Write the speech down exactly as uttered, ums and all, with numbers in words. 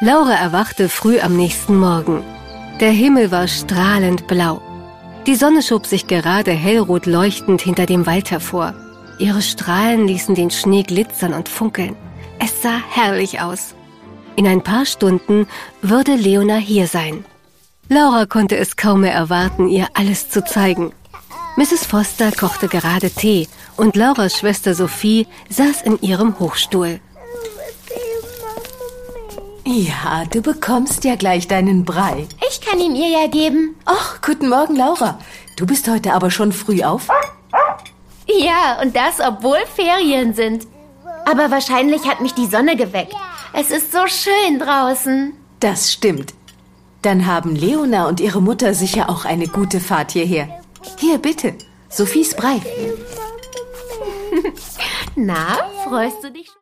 Laura erwachte früh am nächsten Morgen. Der Himmel war strahlend blau. Die Sonne schob sich gerade hellrot leuchtend hinter dem Wald hervor. Ihre Strahlen ließen den Schnee glitzern und funkeln. Es sah herrlich aus. In ein paar Stunden würde Leona hier sein. Laura konnte es kaum mehr erwarten, ihr alles zu zeigen. Misses Foster kochte gerade Tee und Lauras Schwester Sophie saß in ihrem Hochstuhl. Ja, du bekommst ja gleich deinen Brei. Ich kann ihn ihr ja geben. Ach, guten Morgen, Laura. Du bist heute aber schon früh auf? Ja, und das, obwohl Ferien sind. Aber wahrscheinlich hat mich die Sonne geweckt. Es ist so schön draußen. Das stimmt. Dann haben Leona und ihre Mutter sicher auch eine gute Fahrt hierher. Hier, bitte, Sophies Brei. Na, freust du dich schon?